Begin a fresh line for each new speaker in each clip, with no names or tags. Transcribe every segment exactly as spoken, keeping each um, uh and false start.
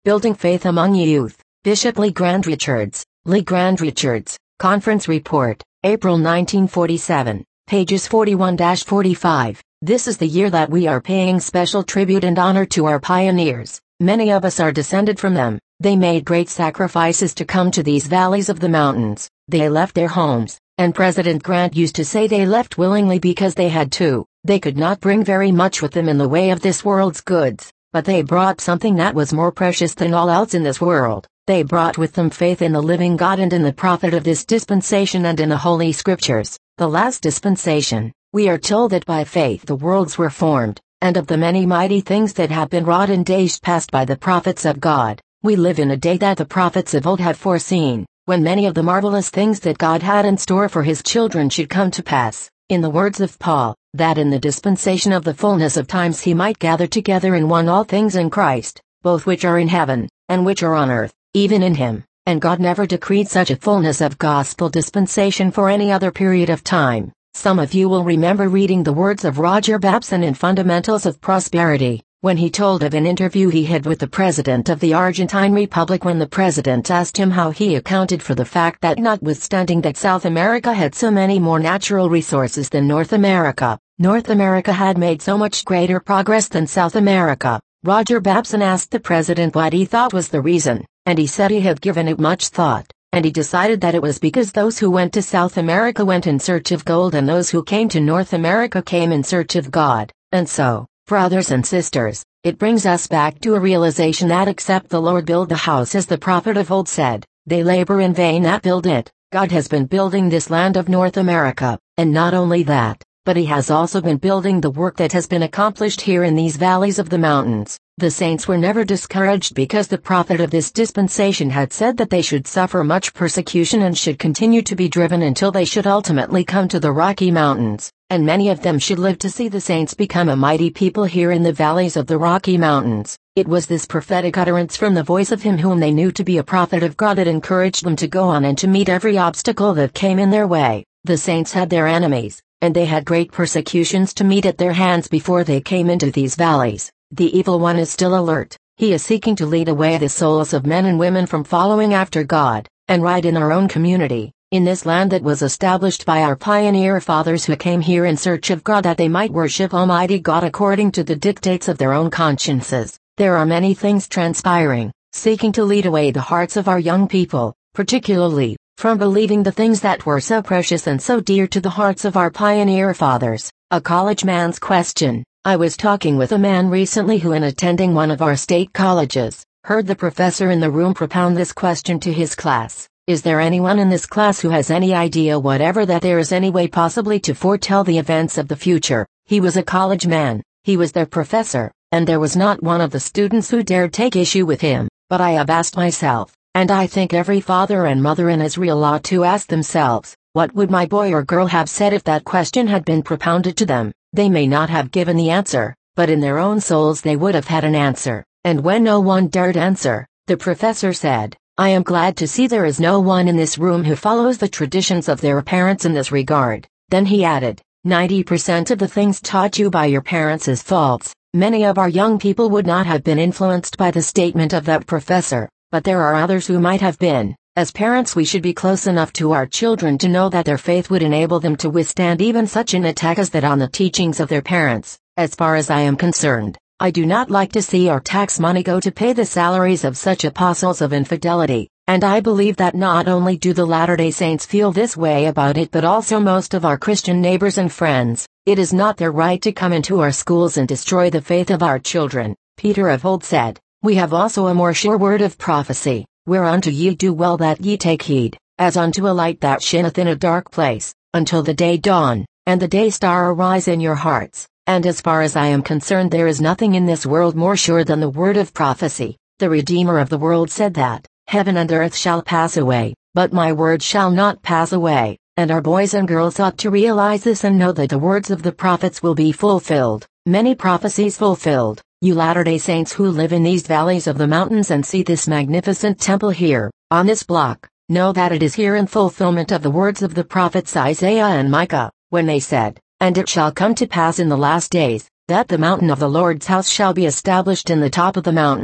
Building Faith Among Youth, Bishop Lee Grand Richards, Lee Grand Richards, Conference Report, April nineteen forty-seven, pages forty-one to forty-five. This is the year that we are paying special tribute and honor to our pioneers. Many of us are descended from them. They made great sacrifices to come to these valleys of the mountains. They left their homes, and President Grant used to say they left willingly because they had to. They could not bring very much with them in the way of this world's goods, but they brought something that was more precious than all else in this world. They brought with them faith in the living God and in the prophet of this dispensation and in the Holy Scriptures. The last dispensation, we are told that by faith the worlds were formed, and of the many mighty things that have been wrought in days past by the prophets of God. We live in a day that the prophets of old have foreseen, when many of the marvelous things that God had in store for his children should come to pass. In the words of Paul, that in the dispensation of the fullness of times he might gather together in one all things in Christ, both which are in heaven, and which are on earth, even in him. And God never decreed such a fullness of gospel dispensation for any other period of time. Some of you will remember reading the words of Roger Babson in Fundamentals of Prosperity, when he told of an interview he had with the president of the Argentine Republic when the president asked him how he accounted for the fact that notwithstanding that South America had so many more natural resources than North America, North America had made so much greater progress than South America. Roger Babson asked the president what he thought was the reason, and he said he had given it much thought, and he decided that it was because those who went to South America went in search of gold and those who came to North America came in search of God. And so, brothers and sisters, it brings us back to a realization that except the Lord build the house as the prophet of old said, they labor in vain that build it. God has been building this land of North America, and not only that, but he has also been building the work that has been accomplished here in these valleys of the mountains. The saints were never discouraged because the prophet of this dispensation had said that they should suffer much persecution and should continue to be driven until they should ultimately come to the Rocky Mountains, and many of them should live to see the saints become a mighty people here in the valleys of the Rocky Mountains. It was this prophetic utterance from the voice of him whom they knew to be a prophet of God that encouraged them to go on and to meet every obstacle that came in their way. The saints had their enemies, and they had great persecutions to meet at their hands before they came into these valleys. The evil one is still alert. He is seeking to lead away the souls of men and women from following after God, and right in our own community, in this land that was established by our pioneer fathers who came here in search of God that they might worship Almighty God according to the dictates of their own consciences. There are many things transpiring, seeking to lead away the hearts of our young people, particularly from believing the things that were so precious and so dear to the hearts of our pioneer fathers. A college man's question. I was talking with a man recently who, in attending one of our state colleges, heard the professor in the room propound this question to his class. Is there anyone in this class who has any idea whatever that there is any way possibly to foretell the events of the future? He was a college man, he was their professor, and there was not one of the students who dared take issue with him. But I have asked myself, and I think every father and mother in Israel ought to ask themselves, what would my boy or girl have said if that question had been propounded to them? They may not have given the answer, but in their own souls they would have had an answer. And when no one dared answer, the professor said, I am glad to see there is no one in this room who follows the traditions of their parents in this regard. Then he added, ninety percent of the things taught you by your parents is false. Many of our young people would not have been influenced by the statement of that professor, but there are others who might have been. As parents, we should be close enough to our children to know that their faith would enable them to withstand even such an attack as that on the teachings of their parents. As far as I am concerned, I do not like to see our tax money go to pay the salaries of such apostles of infidelity, and I believe that not only do the Latter-day Saints feel this way about it but also most of our Christian neighbors and friends. It is not their right to come into our schools and destroy the faith of our children. Peter of old said, we have also a more sure word of prophecy, whereunto ye do well that ye take heed, as unto a light that shineth in a dark place, until the day dawn, and the day star arise in your hearts. And as far as I am concerned, there is nothing in this world more sure than the word of prophecy. The Redeemer of the world said that, heaven and earth shall pass away, but my word shall not pass away. And our boys and girls ought to realize this and know that the words of the prophets will be fulfilled. Many prophecies fulfilled. You Latter-day Saints who live in these valleys of the mountains and see this magnificent temple here, on this block, know that it is here in fulfillment of the words of the prophets Isaiah and Micah, when they said, and it shall come to pass in the last days, that the mountain of the Lord's house shall be established in the top of the mountains,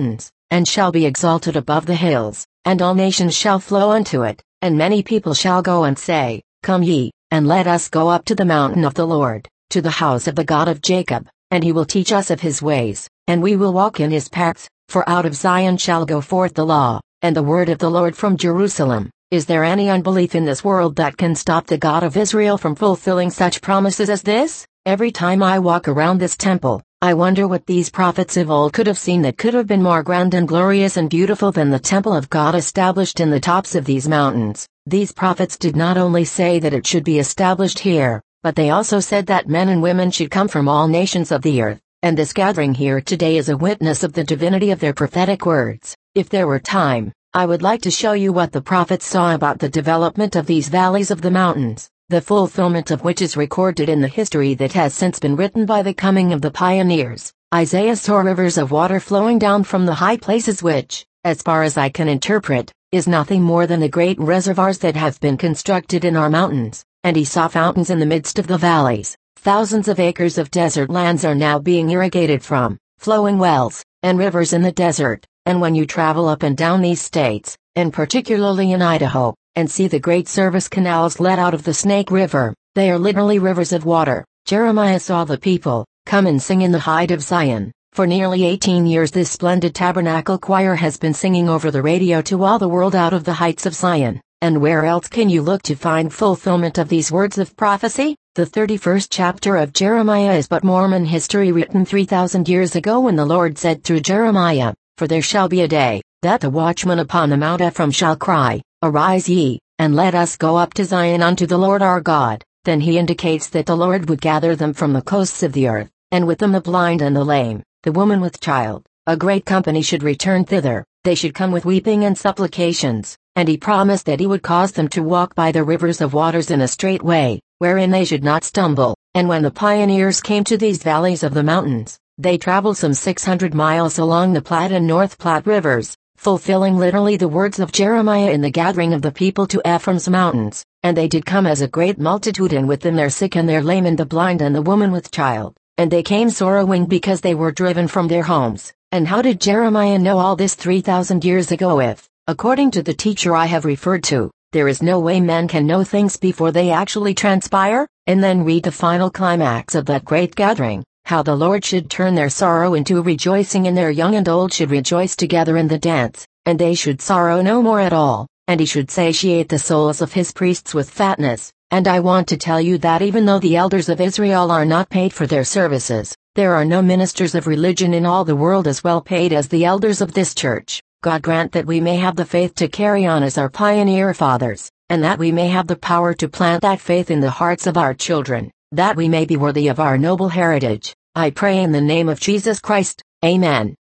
and shall be exalted above the hills, and all nations shall flow unto it, and many people shall go and say, Come ye, and let us go up to the mountain of the Lord, to the house of the God of Jacob, and he will teach us of his ways, and we will walk in his paths, for out of Zion shall go forth the law, and the word of the Lord from Jerusalem. Is there any unbelief in this world that can stop the God of Israel from fulfilling such promises as this? Every time I walk around this temple, I wonder what these prophets of old could have seen that could have been more grand and glorious and beautiful than the temple of God established in the tops of these mountains. These prophets did not only say that it should be established here, but they also said that men and women should come from all nations of the earth, and this gathering here today is a witness of the divinity of their prophetic words. If there were time, I would like to show you what the prophets saw about the development of these valleys of the mountains, the fulfillment of which is recorded in the history that has since been written by the coming of the pioneers. Isaiah saw rivers of water flowing down from the high places which, as far as I can interpret, is nothing more than the great reservoirs that have been constructed in our mountains, and he saw fountains in the midst of the valleys. Thousands of acres of desert lands are now being irrigated from flowing wells and rivers in the desert, and when you travel up and down these states, and particularly in Idaho, and see the great service canals let out of the Snake River, they are literally rivers of water. Jeremiah saw the people come and sing in the height of Zion. For nearly eighteen years this splendid tabernacle choir has been singing over the radio to all the world out of the heights of Zion. And where else can you look to find fulfillment of these words of prophecy? The thirty-first chapter of Jeremiah is but Mormon history written three thousand years ago when the Lord said through Jeremiah, For there shall be a day, that the watchman upon the Mount Ephraim shall cry, Arise ye, and let us go up to Zion unto the Lord our God. Then he indicates that the Lord would gather them from the coasts of the earth, and with them the blind and the lame, the woman with child. A great company should return thither, they should come with weeping and supplications, and he promised that he would cause them to walk by the rivers of waters in a straight way, wherein they should not stumble. And when the pioneers came to these valleys of the mountains, they traveled some six hundred miles along the Platte and North Platte rivers, fulfilling literally the words of Jeremiah in the gathering of the people to Ephraim's mountains. And they did come as a great multitude, and with them their sick and their lame and the blind and the woman with child. And they came sorrowing because they were driven from their homes. And how did Jeremiah know all this three thousand years ago if, according to the teacher I have referred to, there is no way men can know things before they actually transpire? And then read the final climax of that great gathering, how the Lord should turn their sorrow into rejoicing, and their young and old should rejoice together in the dance, and they should sorrow no more at all, and he should satiate the souls of his priests with fatness. And I want to tell you that even though the elders of Israel are not paid for their services, there are no ministers of religion in all the world as well paid as the elders of this church. God grant that we may have the faith to carry on as our pioneer fathers, and that we may have the power to plant that faith in the hearts of our children, that we may be worthy of our noble heritage. I pray in the name of Jesus Christ. Amen.